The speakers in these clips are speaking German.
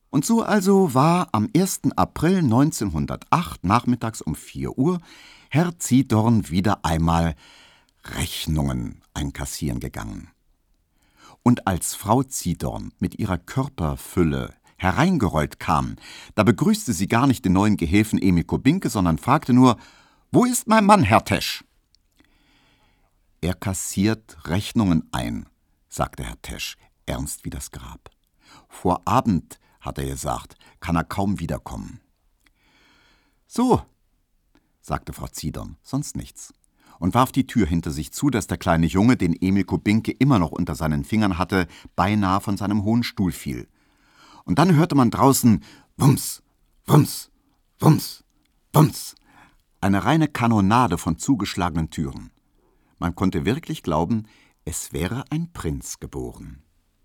Und so also war am 1. April 1908 nachmittags um 4 Uhr Herr Ziedorn wieder einmal Rechnungen einkassieren gegangen. Und als Frau Ziedorn mit ihrer Körperfülle hereingerollt kam, da begrüßte sie gar nicht den neuen Gehilfen Emil Kubinke, sondern fragte nur: »Wo ist mein Mann, Herr Tesch?« »Er kassiert Rechnungen ein«, sagte Herr Tesch, ernst wie das Grab. »Vor Abend, hat er gesagt, kann er kaum wiederkommen.« »So«, sagte Frau Ziedorn, sonst nichts, und warf die Tür hinter sich zu, dass der kleine Junge, den Emil Kubinke immer noch unter seinen Fingern hatte, beinahe von seinem hohen Stuhl fiel. Und dann hörte man draußen Wumms, Wumms, Wumms, Wumms, eine reine Kanonade von zugeschlagenen Türen. Man konnte wirklich glauben, es wäre ein Prinz geboren.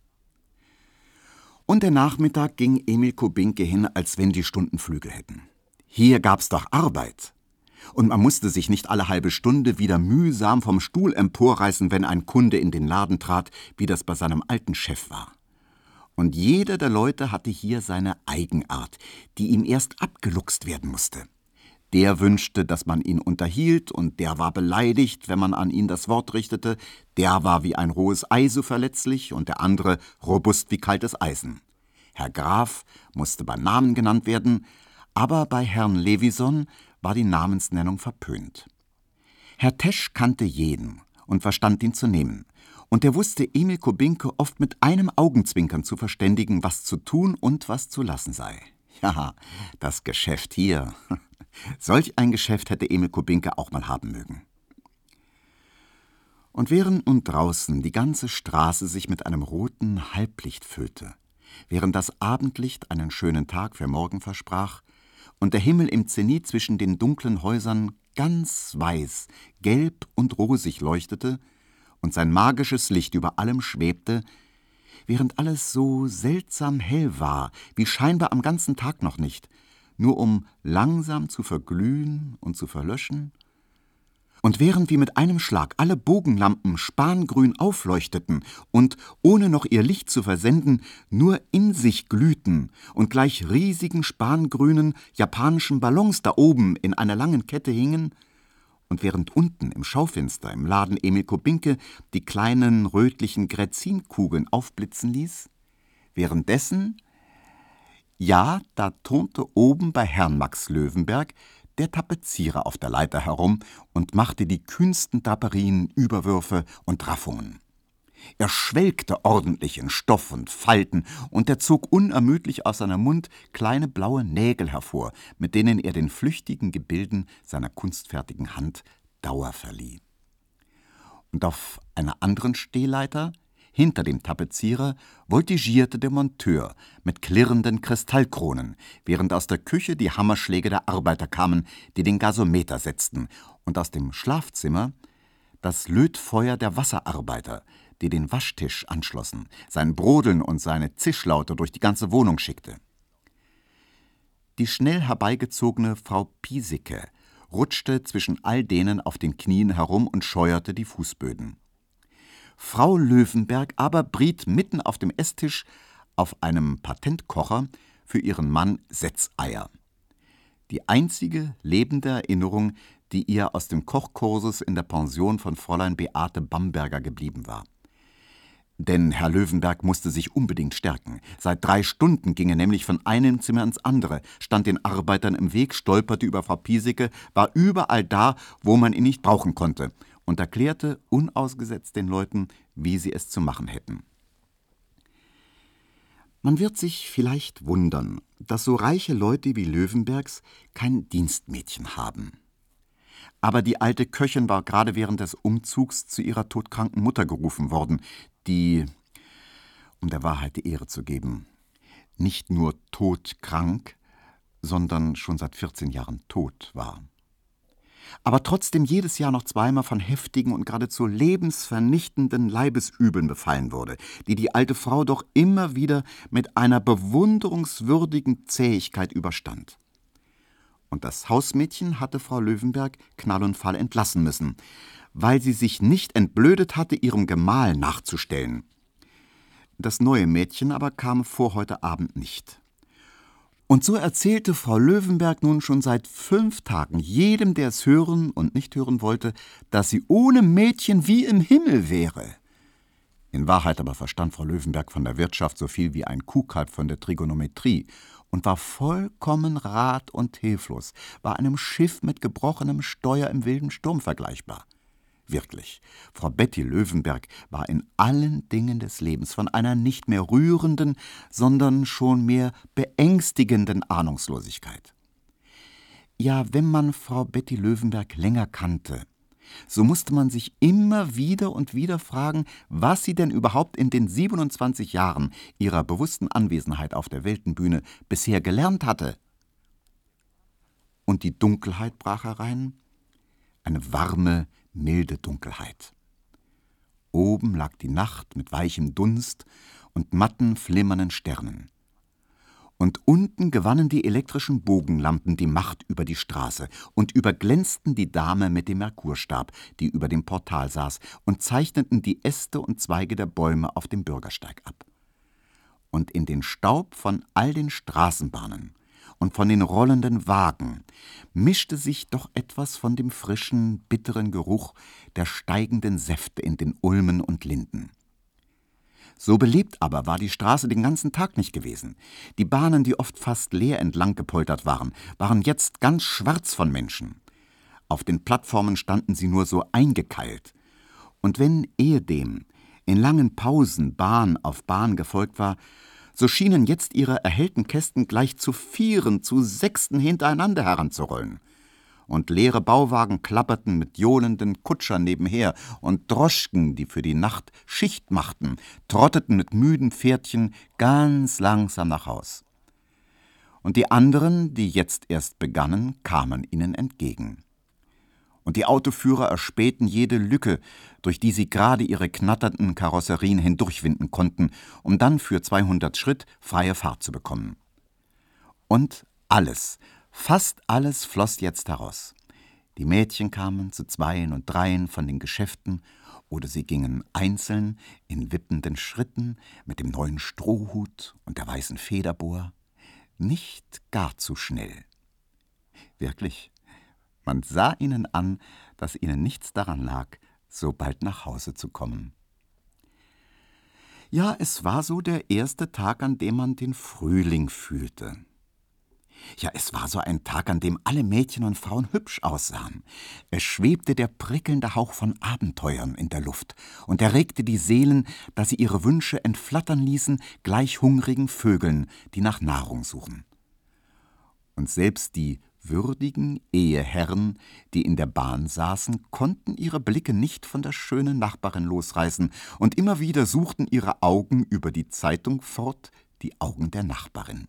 Und der Nachmittag ging Emil Kubinke hin, als wenn die Stunden Flügel hätten. Hier gab's doch Arbeit. Und man musste sich nicht alle halbe Stunde wieder mühsam vom Stuhl emporreißen, wenn ein Kunde in den Laden trat, wie das bei seinem alten Chef war. Und jeder der Leute hatte hier seine Eigenart, die ihm erst abgeluchst werden musste. Der wünschte, dass man ihn unterhielt, und der war beleidigt, wenn man an ihn das Wort richtete. Der war wie ein rohes Ei so verletzlich und der andere robust wie kaltes Eisen. Herr Graf musste beim Namen genannt werden, aber bei Herrn Levison war die Namensnennung verpönt. Herr Tesch kannte jeden und verstand ihn zu nehmen. Und er wusste Emil Kubinke oft mit einem Augenzwinkern zu verständigen, was zu tun und was zu lassen sei. Ja, das Geschäft hier. Solch ein Geschäft hätte Emil Kubinke auch mal haben mögen. Und während nun draußen die ganze Straße sich mit einem roten Halblicht füllte, während das Abendlicht einen schönen Tag für morgen versprach und der Himmel im Zenit zwischen den dunklen Häusern ganz weiß, gelb und rosig leuchtete und sein magisches Licht über allem schwebte, während alles so seltsam hell war, wie scheinbar am ganzen Tag noch nicht, nur um langsam zu verglühen und zu verlöschen, und während wie mit einem Schlag alle Bogenlampen spangrün aufleuchteten und, ohne noch ihr Licht zu versenden, nur in sich glühten und gleich riesigen spangrünen japanischen Ballons da oben in einer langen Kette hingen, und während unten im Schaufenster im Laden Emil Kubinke die kleinen rötlichen Gräzinkugeln aufblitzen ließ, währenddessen, ja, da turnte oben bei Herrn Max Löwenberg der Tapezierer auf der Leiter herum und machte die kühnsten Draperien, Überwürfe und Raffungen. Er schwelgte ordentlich in Stoff und Falten, und er zog unermüdlich aus seinem Mund kleine blaue Nägel hervor, mit denen er den flüchtigen Gebilden seiner kunstfertigen Hand Dauer verlieh. Und auf einer anderen Stehleiter, hinter dem Tapezierer, voltigierte der Monteur mit klirrenden Kristallkronen, während aus der Küche die Hammerschläge der Arbeiter kamen, die den Gasometer setzten, und aus dem Schlafzimmer das Lötfeuer der Wasserarbeiter, die den Waschtisch anschlossen, sein Brodeln und seine Zischlaute durch die ganze Wohnung schickte. Die schnell herbeigezogene Frau Piesecke rutschte zwischen all denen auf den Knien herum und scheuerte die Fußböden. Frau Löwenberg aber briet mitten auf dem Esstisch auf einem Patentkocher für ihren Mann Setzeier. Die einzige lebende Erinnerung, die ihr aus dem Kochkursus in der Pension von Fräulein Beate Bamberger geblieben war. Denn Herr Löwenberg musste sich unbedingt stärken. Seit 3 Stunden ging er nämlich von einem Zimmer ins andere, stand den Arbeitern im Weg, stolperte über Frau Piesecke, war überall da, wo man ihn nicht brauchen konnte, und erklärte unausgesetzt den Leuten, wie sie es zu machen hätten. Man wird sich vielleicht wundern, dass so reiche Leute wie Löwenbergs kein Dienstmädchen haben. Aber die alte Köchin war gerade während des Umzugs zu ihrer todkranken Mutter gerufen worden, die, um der Wahrheit die Ehre zu geben, nicht nur todkrank, sondern schon seit 14 Jahren tot war. Aber trotzdem jedes Jahr noch zweimal von heftigen und geradezu lebensvernichtenden Leibesübeln befallen wurde, die die alte Frau doch immer wieder mit einer bewunderungswürdigen Zähigkeit überstand. Und das Hausmädchen hatte Frau Löwenberg Knall und Fall entlassen müssen, weil sie sich nicht entblödet hatte, ihrem Gemahl nachzustellen. Das neue Mädchen aber kam vor heute Abend nicht. Und so erzählte Frau Löwenberg nun schon seit 5 Tagen jedem, der es hören und nicht hören wollte, dass sie ohne Mädchen wie im Himmel wäre. In Wahrheit aber verstand Frau Löwenberg von der Wirtschaft so viel wie ein Kuhkalb von der Trigonometrie und war vollkommen rat- und hilflos, war einem Schiff mit gebrochenem Steuer im wilden Sturm vergleichbar. Wirklich, Frau Betty Löwenberg war in allen Dingen des Lebens von einer nicht mehr rührenden, sondern schon mehr beängstigenden Ahnungslosigkeit. Ja, wenn man Frau Betty Löwenberg länger kannte, so musste man sich immer wieder und wieder fragen, was sie denn überhaupt in den 27 Jahren ihrer bewussten Anwesenheit auf der Weltenbühne bisher gelernt hatte. Und die Dunkelheit brach herein, eine warme, milde Dunkelheit. Oben lag die Nacht mit weichem Dunst und matten, flimmernden Sternen. Und unten gewannen die elektrischen Bogenlampen die Macht über die Straße und überglänzten die Dame mit dem Merkurstab, die über dem Portal saß, und zeichneten die Äste und Zweige der Bäume auf dem Bürgersteig ab. Und in den Staub von all den Straßenbahnen und von den rollenden Wagen mischte sich doch etwas von dem frischen, bitteren Geruch der steigenden Säfte in den Ulmen und Linden. So belebt aber war die Straße den ganzen Tag nicht gewesen. Die Bahnen, die oft fast leer entlang gepoltert waren, waren jetzt ganz schwarz von Menschen. Auf den Plattformen standen sie nur so eingekeilt. Und wenn ehedem in langen Pausen Bahn auf Bahn gefolgt war, so schienen jetzt ihre erhellten Kästen gleich zu 4, zu 6 hintereinander heranzurollen. Und leere Bauwagen klapperten mit johlenden Kutschern nebenher, und Droschken, die für die Nacht Schicht machten, trotteten mit müden Pferdchen ganz langsam nach Haus. Und die anderen, die jetzt erst begannen, kamen ihnen entgegen. Und die Autoführer erspähten jede Lücke, durch die sie gerade ihre knatternden Karosserien hindurchwinden konnten, um dann für 200 Schritt freie Fahrt zu bekommen. Und alles, fast alles floss jetzt heraus. Die Mädchen kamen zu 2 und 3 von den Geschäften, oder sie gingen einzeln in wippenden Schritten mit dem neuen Strohhut und der weißen Federbohr, nicht gar zu schnell. Wirklich, man sah ihnen an, dass ihnen nichts daran lag, so bald nach Hause zu kommen. Ja, es war so der erste Tag, an dem man den Frühling fühlte. Ja, es war so ein Tag, an dem alle Mädchen und Frauen hübsch aussahen. Es schwebte der prickelnde Hauch von Abenteuern in der Luft und erregte die Seelen, dass sie ihre Wünsche entflattern ließen, gleich hungrigen Vögeln, die nach Nahrung suchen. Und selbst die würdigen Eheherren, die in der Bahn saßen, konnten ihre Blicke nicht von der schönen Nachbarin losreißen, und immer wieder suchten ihre Augen über die Zeitung fort, die Augen der Nachbarin.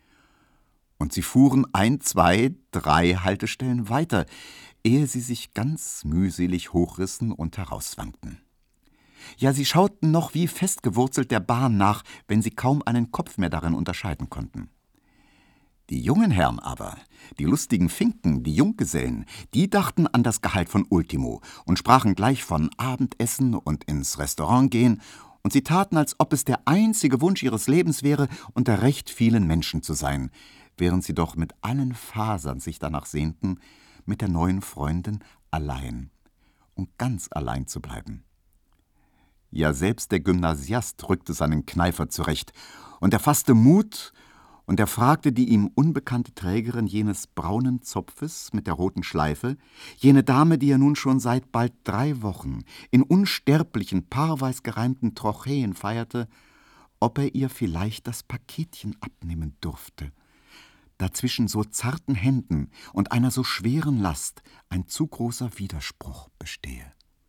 Und sie fuhren 1, 2, 3 Haltestellen weiter, ehe sie sich ganz mühselig hochrissen und herauswankten. Ja, sie schauten noch wie festgewurzelt der Bahn nach, wenn sie kaum einen Kopf mehr darin unterscheiden konnten. Die jungen Herren aber, die lustigen Finken, die Junggesellen, die dachten an das Gehalt von Ultimo und sprachen gleich von Abendessen und ins Restaurant gehen, und sie taten, als ob es der einzige Wunsch ihres Lebens wäre, unter recht vielen Menschen zu sein, während sie doch mit allen Fasern sich danach sehnten, mit der neuen Freundin allein und ganz allein zu bleiben. Ja, selbst der Gymnasiast rückte seinen Kneifer zurecht, und er fasste Mut, und er fragte die ihm unbekannte Trägerin jenes braunen Zopfes mit der roten Schleife, jene Dame, die er nun schon seit bald 3 Wochen in unsterblichen, paarweis gereimten Trochäen feierte, ob er ihr vielleicht das Paketchen abnehmen durfte, da zwischen so zarten Händen und einer so schweren Last ein zu großer Widerspruch bestehe.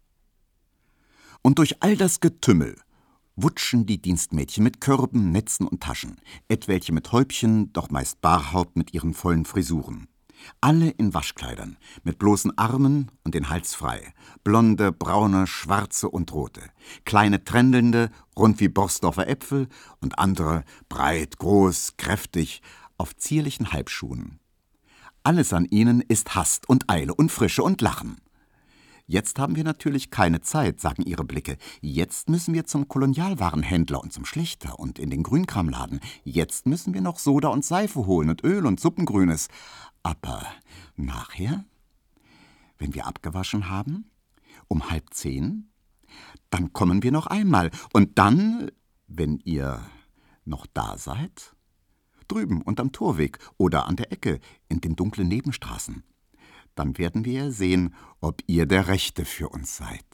Und durch all das Getümmel wutschen die Dienstmädchen mit Körben, Netzen und Taschen, etwelche mit Häubchen, doch meist Barhaupt mit ihren vollen Frisuren. Alle in Waschkleidern, mit bloßen Armen und den Hals frei, blonde, braune, schwarze und rote, kleine Trändelnde, rund wie Borsdorfer Äpfel, und andere breit, groß, kräftig, auf zierlichen Halbschuhen. Alles an ihnen ist Hast und Eile und Frische und Lachen. Jetzt haben wir natürlich keine Zeit, sagen ihre Blicke. Jetzt müssen wir zum Kolonialwarenhändler und zum Schlächter und in den Grünkramladen. Jetzt müssen wir noch Soda und Seife holen und Öl und Suppengrünes. Aber nachher, wenn wir abgewaschen haben, um 9:30, dann kommen wir noch einmal. Und dann, wenn ihr noch da seid, drüben unterm Torweg oder an der Ecke in den dunklen Nebenstraßen, dann werden wir sehen, ob ihr der Rechte für uns seid.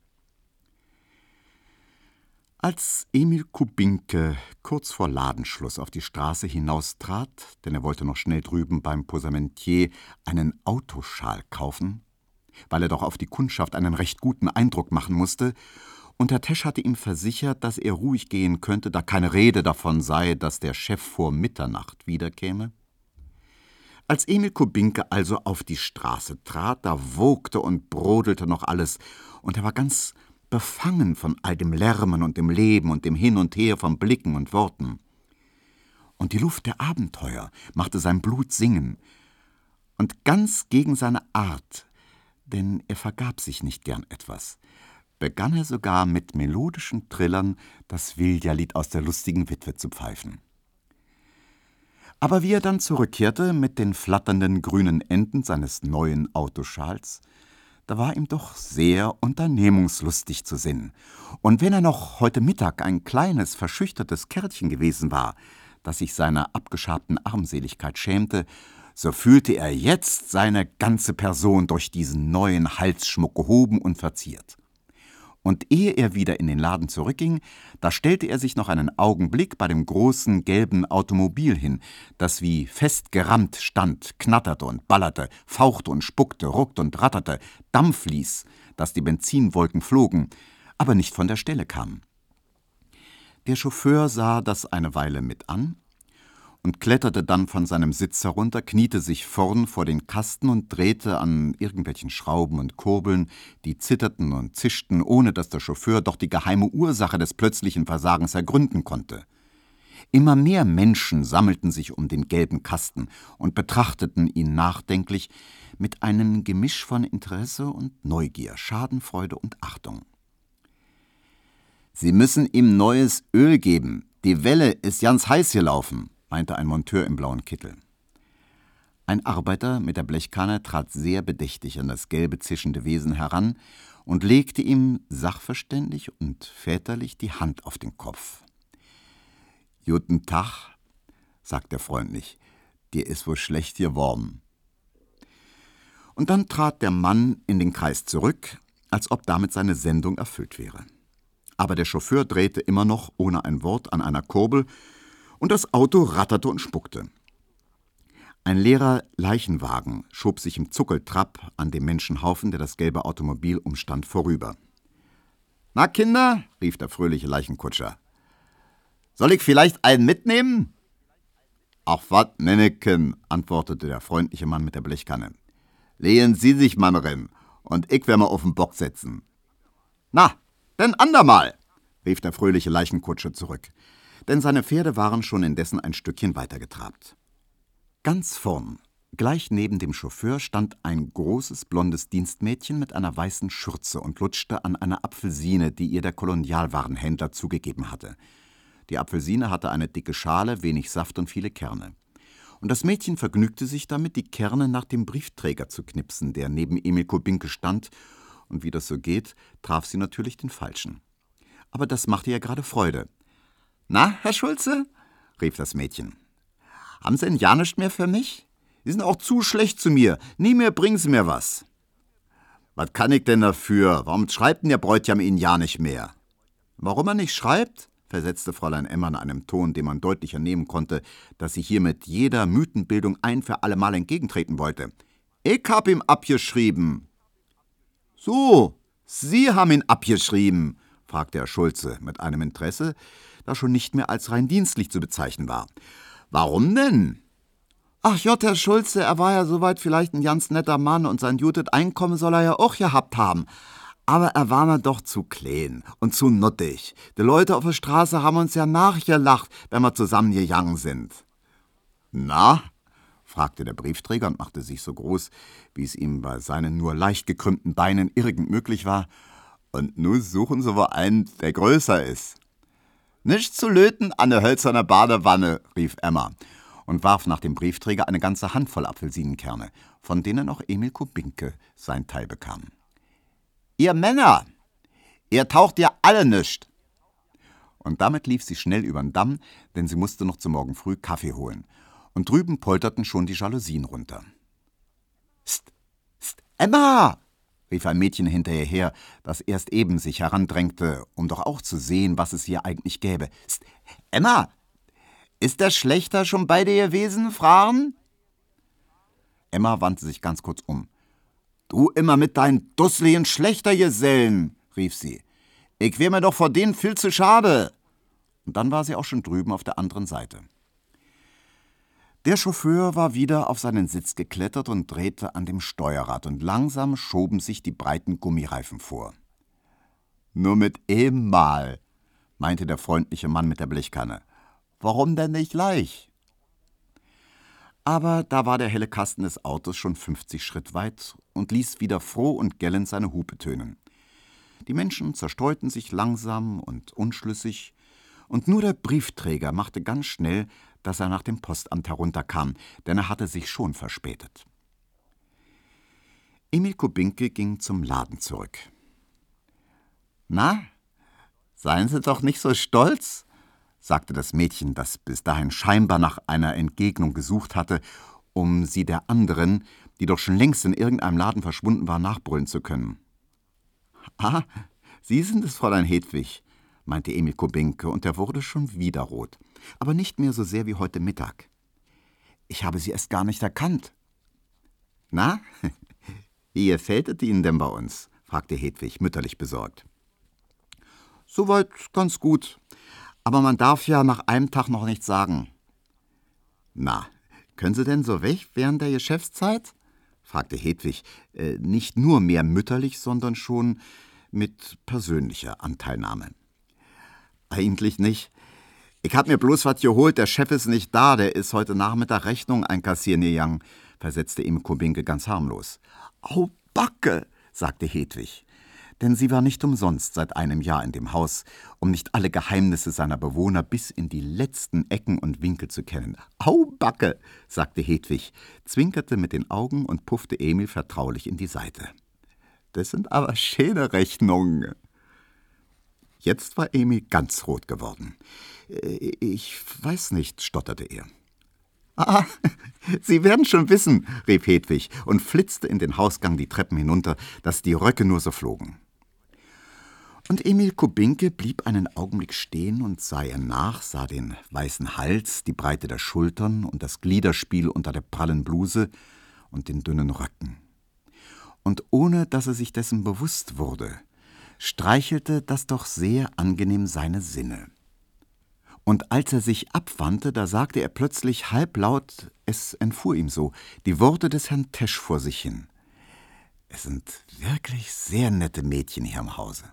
Als Emil Kubinke kurz vor Ladenschluss auf die Straße hinaustrat, denn er wollte noch schnell drüben beim Posamentier einen Autoschal kaufen, weil er doch auf die Kundschaft einen recht guten Eindruck machen musste, und Herr Tesch hatte ihm versichert, dass er ruhig gehen könnte, da keine Rede davon sei, dass der Chef vor Mitternacht wiederkäme. Als Emil Kubinke also auf die Straße trat, da wogte und brodelte noch alles, und er war ganz befangen von all dem Lärmen und dem Leben und dem Hin und Her von Blicken und Worten. Und die Luft der Abenteuer machte sein Blut singen, und ganz gegen seine Art, denn er vergab sich nicht gern etwas, begann er sogar mit melodischen Trillern das Vilja-Lied aus der lustigen Witwe zu pfeifen. Aber wie er dann zurückkehrte mit den flatternden grünen Enden seines neuen Autoschals, da war ihm doch sehr unternehmungslustig zu Sinn. Und wenn er noch heute Mittag ein kleines, verschüchtertes Kerlchen gewesen war, das sich seiner abgeschabten Armseligkeit schämte, so fühlte er jetzt seine ganze Person durch diesen neuen Halsschmuck gehoben und verziert. Und ehe er wieder in den Laden zurückging, da stellte er sich noch einen Augenblick bei dem großen gelben Automobil hin, das wie festgerammt stand, knatterte und ballerte, fauchte und spuckte, ruckte und ratterte, Dampf ließ, dass die Benzinwolken flogen, aber nicht von der Stelle kam. Der Chauffeur sah das eine Weile mit an und kletterte dann von seinem Sitz herunter, kniete sich vorn vor den Kasten und drehte an irgendwelchen Schrauben und Kurbeln, die zitterten und zischten, ohne dass der Chauffeur doch die geheime Ursache des plötzlichen Versagens ergründen konnte. Immer mehr Menschen sammelten sich um den gelben Kasten und betrachteten ihn nachdenklich mit einem Gemisch von Interesse und Neugier, Schadenfreude und Achtung. »Sie müssen ihm neues Öl geben. Die Welle ist ganz heiß gelaufen«, meinte ein Monteur im blauen Kittel. Ein Arbeiter mit der Blechkanne trat sehr bedächtig an das gelbe, zischende Wesen heran und legte ihm sachverständig und väterlich die Hand auf den Kopf. »Guten Tag«, sagte er freundlich, »dir ist wohl schlecht geworden.« Und dann trat der Mann in den Kreis zurück, als ob damit seine Sendung erfüllt wäre. Aber der Chauffeur drehte immer noch ohne ein Wort an einer Kurbel, und das Auto ratterte und spuckte. Ein leerer Leichenwagen schob sich im Zuckeltrab an dem Menschenhaufen, der das gelbe Automobil umstand, vorüber. »Na, Kinder«, rief der fröhliche Leichenkutscher, »soll ich vielleicht einen mitnehmen?« »Ach, wat, Nenneken«, antwortete der freundliche Mann mit der Blechkanne. »Lehen Sie sich, Mannerin, und ich wär mal auf den Bock setzen.« »Na, denn andermal«, rief der fröhliche Leichenkutscher zurück, denn seine Pferde waren schon indessen ein Stückchen weitergetrabt. Ganz vorn, gleich neben dem Chauffeur, stand ein großes, blondes Dienstmädchen mit einer weißen Schürze und lutschte an einer Apfelsine, die ihr der Kolonialwarenhändler zugegeben hatte. Die Apfelsine hatte eine dicke Schale, wenig Saft und viele Kerne. Und das Mädchen vergnügte sich damit, die Kerne nach dem Briefträger zu knipsen, der neben Emil Kubinke stand, und wie das so geht, traf sie natürlich den Falschen. Aber das machte ihr gerade Freude. »Na, Herr Schulze«, rief das Mädchen, »haben Sie denn ja nichts mehr für mich? Sie sind auch zu schlecht zu mir. Nie mehr bringen Sie mir was.« »Was kann ich denn dafür? Warum schreibt denn der Bräutigam Ihnen ja nicht mehr?« »Warum er nicht schreibt?«, versetzte Fräulein Emma in einem Ton, dem man deutlich entnehmen konnte, dass sie hiermit jeder Mythenbildung ein für allemal entgegentreten wollte. »Ich hab ihm abgeschrieben.« »So, Sie haben ihn abgeschrieben«, fragte Herr Schulze mit einem Interesse, das schon nicht mehr als rein dienstlich zu bezeichnen war. »Warum denn?« »Ach Jott, Herr Schulze, er war ja soweit vielleicht ein ganz netter Mann und sein gutes Einkommen soll er ja auch gehabt haben. Aber er war mir doch zu klein und zu nuttig. Die Leute auf der Straße haben uns ja nachgelacht, wenn wir zusammen gegangen sind.« »Na«, fragte der Briefträger und machte sich so groß, wie es ihm bei seinen nur leicht gekrümmten Beinen irgend möglich war. »Und nun suchen Sie wohl einen, der größer ist.« »Nichts zu löten an der hölzerne Badewanne«, rief Emma und warf nach dem Briefträger eine ganze Handvoll Apfelsinenkerne, von denen auch Emil Kubinke sein Teil bekam. »Ihr Männer, ihr taucht ja alle nischt!« Und damit lief sie schnell übern Damm, denn sie musste noch zu morgen früh Kaffee holen. Und drüben polterten schon die Jalousien runter. »St, st, Emma!« rief ein Mädchen hinter ihr her, das erst eben sich herandrängte, um doch auch zu sehen, was es hier eigentlich gäbe. »St, Emma! Ist der Schlächter schon bei dir gewesen, Frauen?« Emma wandte sich ganz kurz um. »Du immer mit deinen dusseligen Schlächtergesellen«, rief sie. »Ich wär mir doch vor denen viel zu schade.« Und dann war sie auch schon drüben auf der anderen Seite. Der Chauffeur war wieder auf seinen Sitz geklettert und drehte an dem Steuerrad, und langsam schoben sich die breiten Gummireifen vor. »Nur mit einem Mal«, meinte der freundliche Mann mit der Blechkanne. »Warum denn nicht gleich?« Aber da war der helle Kasten des Autos schon 50 Schritt weit und ließ wieder froh und gellend seine Hupe tönen. Die Menschen zerstreuten sich langsam und unschlüssig, und nur der Briefträger machte ganz schnell, dass er nach dem Postamt herunterkam, denn er hatte sich schon verspätet. Emil Kubinke ging zum Laden zurück. »Na, seien Sie doch nicht so stolz«, sagte das Mädchen, das bis dahin scheinbar nach einer Entgegnung gesucht hatte, um sie der anderen, die doch schon längst in irgendeinem Laden verschwunden war, nachbrüllen zu können. »Ah, Sie sind es, Fräulein Hedwig«, meinte Emil Kubinke, und er wurde schon wieder rot, aber nicht mehr so sehr wie heute Mittag. »Ich habe Sie erst gar nicht erkannt.« »Na, wie gefällt es Ihnen denn bei uns?« fragte Hedwig, mütterlich besorgt. »Soweit ganz gut, aber man darf ja nach einem Tag noch nichts sagen.« »Na, können Sie denn so weg während der Geschäftszeit?« fragte Hedwig, nicht nur mehr mütterlich, sondern schon mit persönlicher Anteilnahme. »Eigentlich nicht. Ich hab mir bloß was geholt, der Chef ist nicht da, der ist heute Nachmittag Rechnung einkassieren gegangen«, versetzte Emil Kubinke ganz harmlos. »Au Backe«, sagte Hedwig, denn sie war nicht umsonst seit einem Jahr in dem Haus, um nicht alle Geheimnisse seiner Bewohner bis in die letzten Ecken und Winkel zu kennen. »Au Backe«, sagte Hedwig, zwinkerte mit den Augen und puffte Emil vertraulich in die Seite. »Das sind aber schöne Rechnungen.« Jetzt war Emil ganz rot geworden. »Ich weiß nicht«, stotterte er. »Ah, Sie werden schon wissen«, rief Hedwig und flitzte in den Hausgang die Treppen hinunter, dass die Röcke nur so flogen. Und Emil Kubinke blieb einen Augenblick stehen und sah ihr nach, sah den weißen Hals, die Breite der Schultern und das Gliederspiel unter der prallen Bluse und den dünnen Röcken. Und ohne dass er sich dessen bewusst wurde, streichelte das doch sehr angenehm seine Sinne. Und als er sich abwandte, da sagte er plötzlich halblaut, es entfuhr ihm so, die Worte des Herrn Tesch vor sich hin. »Es sind wirklich sehr nette Mädchen hier im Hause.«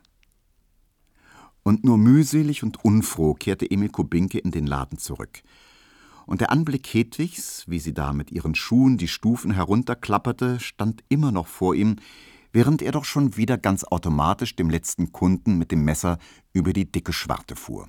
Und nur mühselig und unfroh kehrte Emil Kubinke in den Laden zurück. Und der Anblick Hedwigs, wie sie da mit ihren Schuhen die Stufen herunterklapperte, stand immer noch vor ihm, während er doch schon wieder ganz automatisch dem letzten Kunden mit dem Messer über die dicke Schwarte fuhr.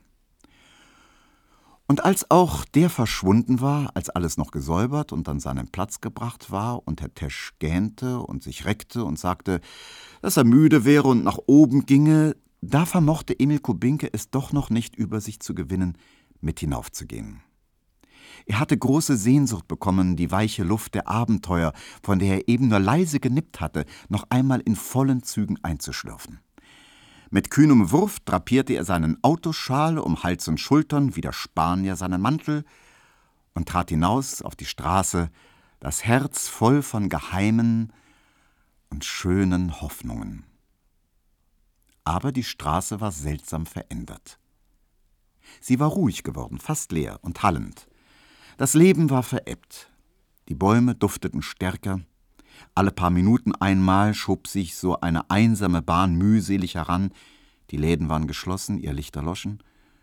Und als auch der verschwunden war, als alles noch gesäubert und an seinen Platz gebracht war und Herr Tesch gähnte und sich reckte und sagte, dass er müde wäre und nach oben ginge, da vermochte Emil Kubinke es doch noch nicht über sich zu gewinnen, mit hinaufzugehen. Er hatte große Sehnsucht bekommen, die weiche Luft der Abenteuer, von der er eben nur leise genippt hatte, noch einmal in vollen Zügen einzuschlürfen. Mit kühnem Wurf drapierte er seinen Autoschal um Hals und Schultern, wie der Spanier seinen Mantel, und trat hinaus auf die Straße, das Herz voll von geheimen und schönen Hoffnungen. Aber die Straße war seltsam verändert. Sie war ruhig geworden, fast leer und hallend. Das Leben war verebbt. Die Bäume dufteten stärker. Alle paar Minuten einmal schob sich so eine einsame Bahn mühselig heran. Die Läden waren geschlossen, ihr Licht erloschen.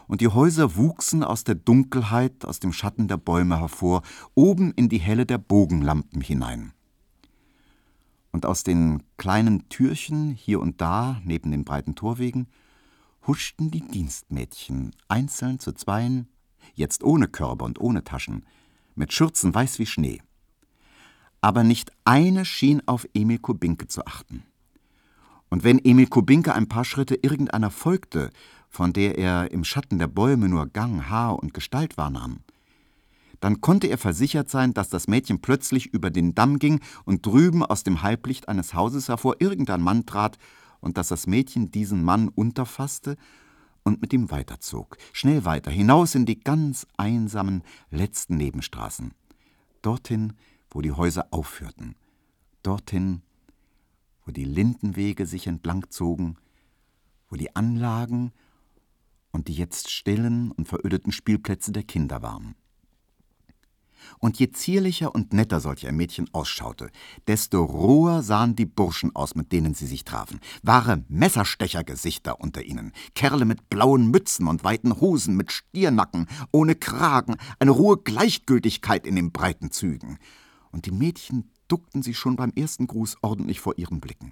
und die Häuser wuchsen aus der Dunkelheit, aus dem Schatten der Bäume hervor, oben in die Helle der Bogenlampen hinein. Und aus den kleinen Türchen, hier und da, neben den breiten Torwegen, huschten die Dienstmädchen, einzeln zu zweien, jetzt ohne Körbe und ohne Taschen, mit Schürzen weiß wie Schnee. Aber nicht eine schien auf Emil Kubinke zu achten. Und wenn Emil Kubinke ein paar Schritte irgendeiner folgte, von der er im Schatten der Bäume nur Gang, Haar und Gestalt wahrnahm, dann konnte er versichert sein, dass das Mädchen plötzlich über den Damm ging und drüben aus dem Halblicht eines Hauses hervor irgendein Mann trat und dass das Mädchen diesen Mann unterfasste und mit ihm weiterzog, schnell weiter, hinaus in die ganz einsamen letzten Nebenstraßen, dorthin, wo die Häuser aufhörten, dorthin, wo die Lindenwege sich entlang zogen, wo die Anlagen und die jetzt stillen und verödeten Spielplätze der Kinder waren. Und je zierlicher und netter solch ein Mädchen ausschaute, desto roher sahen die Burschen aus, mit denen sie sich trafen. Wahre Messerstechergesichter unter ihnen, Kerle mit blauen Mützen und weiten Hosen, mit Stiernacken, ohne Kragen, eine rohe Gleichgültigkeit in den breiten Zügen. Und die Mädchen duckten sich schon beim ersten Gruß ordentlich vor ihren Blicken.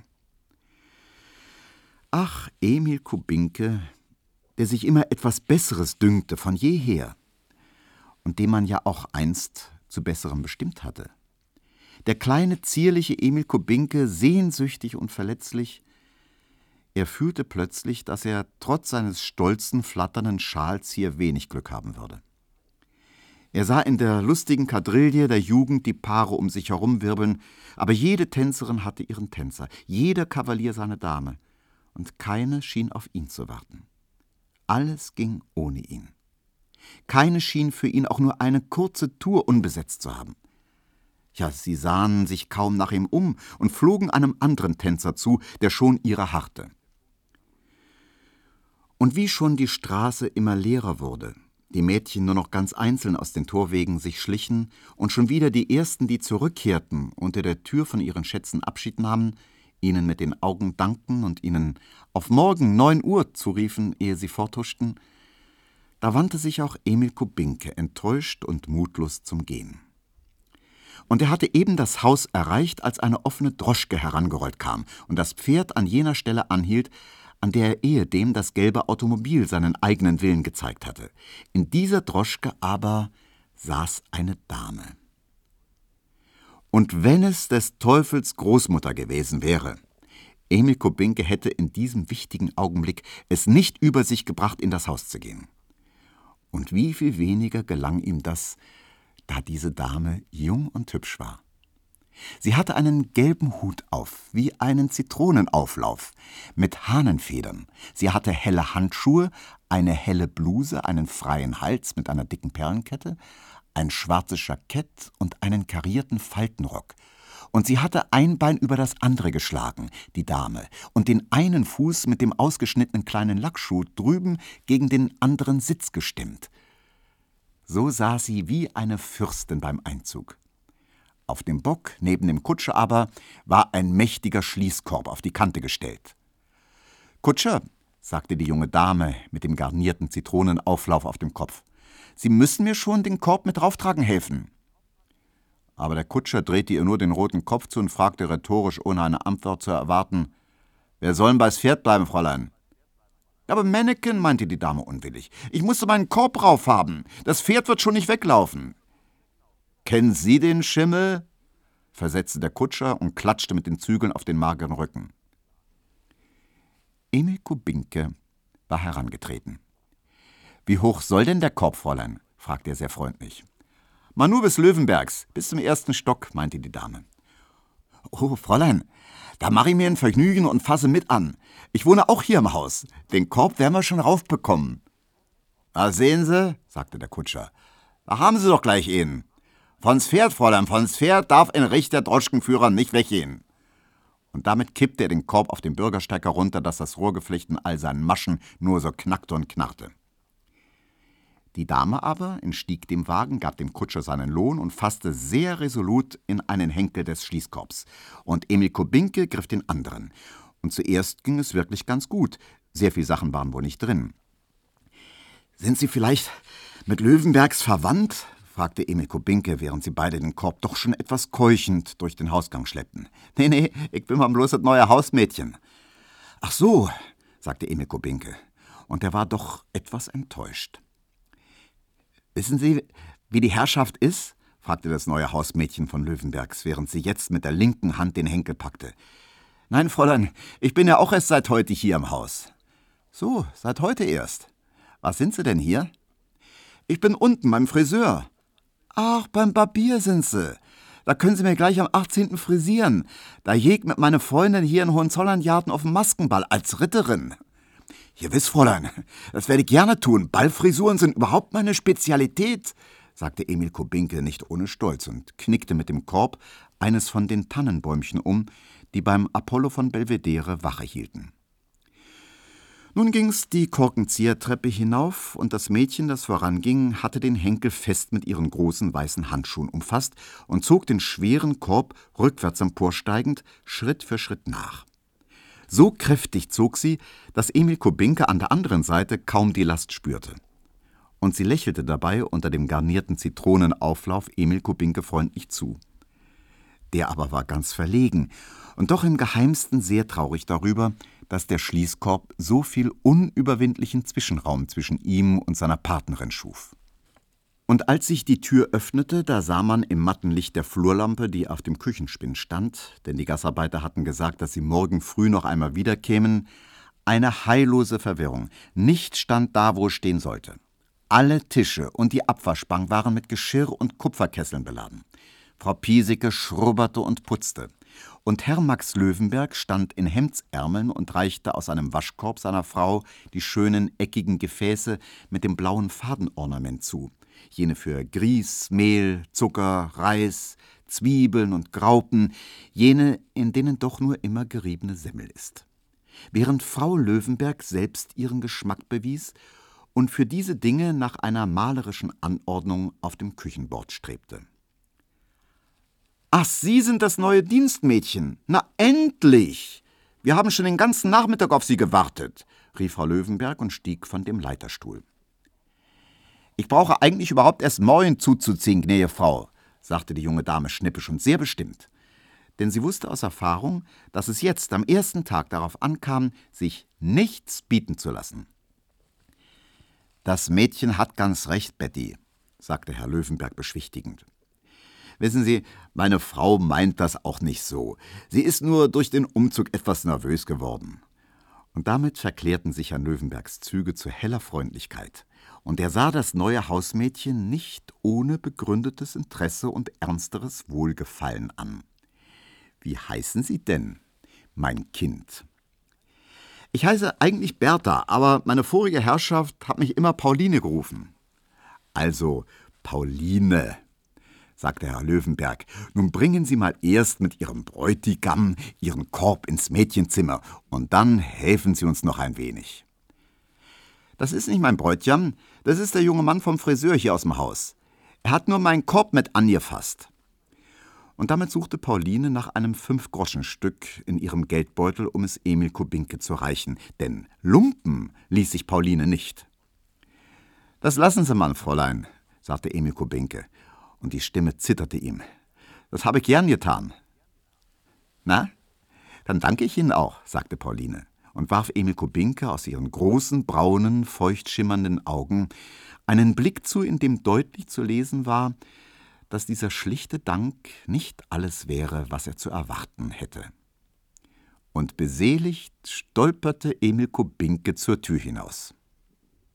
Ach, Emil Kubinke, der sich immer etwas Besseres dünkte von jeher und den man ja auch einst zu Besserem bestimmt hatte. Der kleine, zierliche Emil Kubinke, sehnsüchtig und verletzlich, er fühlte plötzlich, dass er trotz seines stolzen, flatternden Schals hier wenig Glück haben würde. Er sah in der lustigen Quadrille der Jugend die Paare um sich herumwirbeln, aber jede Tänzerin hatte ihren Tänzer, jeder Kavalier seine Dame, und keine schien auf ihn zu warten. Alles ging ohne ihn. Keine schien für ihn auch nur eine kurze Tour unbesetzt zu haben. Ja, sie sahen sich kaum nach ihm um und flogen einem anderen Tänzer zu, der schon ihrer harrte. Und wie schon die Straße immer leerer wurde, die Mädchen nur noch ganz einzeln aus den Torwegen sich schlichen und schon wieder die Ersten, die zurückkehrten, unter der Tür von ihren Schätzen Abschied nahmen, ihnen mit den Augen dankten und ihnen auf morgen 9 Uhr zuriefen, ehe sie forthuschten, da wandte sich auch Emil Kubinke enttäuscht und mutlos zum Gehen. Und er hatte eben das Haus erreicht, als eine offene Droschke herangerollt kam und das Pferd an jener Stelle anhielt, an der er ehedem das gelbe Automobil seinen eigenen Willen gezeigt hatte. In dieser Droschke aber saß eine Dame. Und wenn es des Teufels Großmutter gewesen wäre, Emil Kubinke hätte in diesem wichtigen Augenblick es nicht über sich gebracht, in das Haus zu gehen. Und wie viel weniger gelang ihm das, da diese Dame jung und hübsch war. Sie hatte einen gelben Hut auf, wie einen Zitronenauflauf, mit Hahnenfedern. Sie hatte helle Handschuhe, eine helle Bluse, einen freien Hals mit einer dicken Perlenkette, ein schwarzes Jackett und einen karierten Faltenrock. Und sie hatte ein Bein über das andere geschlagen, die Dame, und den einen Fuß mit dem ausgeschnittenen kleinen Lackschuh drüben gegen den anderen Sitz gestemmt. So sah sie wie eine Fürstin beim Einzug. Auf dem Bock, neben dem Kutscher aber, war ein mächtiger Schließkorb auf die Kante gestellt. »Kutscher«, sagte die junge Dame mit dem garnierten Zitronenauflauf auf dem Kopf, »Sie müssen mir schon den Korb mit drauftragen helfen.« Aber der Kutscher drehte ihr nur den roten Kopf zu und fragte rhetorisch, ohne eine Antwort zu erwarten, »Wer soll denn bei's Pferd bleiben, Fräulein?« »Aber Männeken«, meinte die Dame unwillig, »ich musste meinen Korb rauf haben. Das Pferd wird schon nicht weglaufen.« »Kennen Sie den Schimmel?«, versetzte der Kutscher und klatschte mit den Zügeln auf den mageren Rücken. Emil Kubinke war herangetreten. »Wie hoch soll denn der Korb, Fräulein?«, fragte er sehr freundlich. »Mal nur bis Löwenbergs, bis zum 1. Stock«, meinte die Dame. »Oh, Fräulein, da mache ich mir ein Vergnügen und fasse mit an. Ich wohne auch hier im Haus. Den Korb werden wir schon raufbekommen.« »Ah, sehen Sie«, sagte der Kutscher, »da haben Sie doch gleich einen. Von's Pferd, Fräulein, von's Pferd darf ein rechter Droschkenführer nicht weggehen.« Und damit kippte er den Korb auf den Bürgersteig herunter, dass das Rohrgeflecht in all seinen Maschen nur so knackte und knarrte. Die Dame aber entstieg dem Wagen, gab dem Kutscher seinen Lohn und fasste sehr resolut in einen Henkel des Schließkorbs. Und Emil Kubinke griff den anderen. Und zuerst ging es wirklich ganz gut. Sehr viel Sachen waren wohl nicht drin. »Sind Sie vielleicht mit Löwenbergs verwandt?« fragte Emil Kubinke, während sie beide den Korb doch schon etwas keuchend durch den Hausgang schleppten. »Nee, ich bin mal bloß das neue Hausmädchen.« »Ach so«, sagte Emil Kubinke, und er war doch etwas enttäuscht. »Wissen Sie, wie die Herrschaft ist?« fragte das neue Hausmädchen von Löwenbergs, während sie jetzt mit der linken Hand den Henkel packte. »Nein, Fräulein, ich bin ja auch erst seit heute hier im Haus.« »So, seit heute erst. Was sind Sie denn hier?« »Ich bin unten beim Friseur.« »Ach, beim Barbier sind Sie. Da können Sie mir gleich am 18. frisieren. Da jeg mit meiner Freundin hier in Hohenzollern-Jarden auf dem Maskenball als Ritterin.« »Gewiss, Fräulein, das werde ich gerne tun. Ballfrisuren sind überhaupt meine Spezialität«, sagte Emil Kubinke nicht ohne Stolz und knickte mit dem Korb eines von den Tannenbäumchen um, die beim Apollo von Belvedere Wache hielten. Nun ging's die Korkenziehertreppe hinauf, und das Mädchen, das voranging, hatte den Henkel fest mit ihren großen weißen Handschuhen umfasst und zog den schweren Korb rückwärts emporsteigend Schritt für Schritt nach. So kräftig zog sie, dass Emil Kubinke an der anderen Seite kaum die Last spürte. Und sie lächelte dabei unter dem garnierten Zitronenauflauf Emil Kubinke freundlich zu. Der aber war ganz verlegen und doch im Geheimsten sehr traurig darüber, dass der Schließkorb so viel unüberwindlichen Zwischenraum zwischen ihm und seiner Partnerin schuf. Und als sich die Tür öffnete, da sah man im matten Licht der Flurlampe, die auf dem Küchenspind stand, denn die Gastarbeiter hatten gesagt, dass sie morgen früh noch einmal wiederkämen, eine heillose Verwirrung. Nichts stand da, wo es stehen sollte. Alle Tische und die Abwaschbank waren mit Geschirr und Kupferkesseln beladen. Frau Piesecke schrubberte und putzte. Und Herr Max Löwenberg stand in Hemdsärmeln und reichte aus einem Waschkorb seiner Frau die schönen eckigen Gefäße mit dem blauen Fadenornament zu. Jene für Grieß, Mehl, Zucker, Reis, Zwiebeln und Graupen, jene, in denen doch nur immer geriebene Semmel ist. Während Frau Löwenberg selbst ihren Geschmack bewies und für diese Dinge nach einer malerischen Anordnung auf dem Küchenbord strebte. »Ach, Sie sind das neue Dienstmädchen. Na, endlich! Wir haben schon den ganzen Nachmittag auf Sie gewartet«, rief Frau Löwenberg und stieg von dem Leiterstuhl. »Ich brauche eigentlich überhaupt erst morgen zuzuziehen, gnädige Frau«, sagte die junge Dame schnippisch und sehr bestimmt. Denn sie wusste aus Erfahrung, dass es jetzt am ersten Tag darauf ankam, sich nichts bieten zu lassen. »Das Mädchen hat ganz recht, Betty«, sagte Herr Löwenberg beschwichtigend. »Wissen Sie, meine Frau meint das auch nicht so. Sie ist nur durch den Umzug etwas nervös geworden.« Und damit verklärten sich Herrn Löwenbergs Züge zu heller Freundlichkeit. Und er sah das neue Hausmädchen nicht ohne begründetes Interesse und ernsteres Wohlgefallen an. »Wie heißen Sie denn, mein Kind?« »Ich heiße eigentlich Bertha, aber meine vorige Herrschaft hat mich immer Pauline gerufen.« »Also Pauline«, sagte Herr Löwenberg, »nun bringen Sie mal erst mit Ihrem Bräutigam Ihren Korb ins Mädchenzimmer und dann helfen Sie uns noch ein wenig.« »Das ist nicht mein Bräutigam, das ist der junge Mann vom Friseur hier aus dem Haus. Er hat nur meinen Korb mit angefasst.« Und damit suchte Pauline nach einem 5-Groschen-Stück in ihrem Geldbeutel, um es Emil Kubinke zu reichen. Denn Lumpen ließ sich Pauline nicht. »Das lassen Sie mal, Fräulein«, sagte Emil Kubinke, und die Stimme zitterte ihm. »Das habe ich gern getan.« »Na, dann danke ich Ihnen auch«, sagte Pauline und warf Emil Kubinke aus ihren großen, braunen, feucht schimmernden Augen einen Blick zu, in dem deutlich zu lesen war, dass dieser schlichte Dank nicht alles wäre, was er zu erwarten hätte. Und beseligt stolperte Emil Kubinke zur Tür hinaus.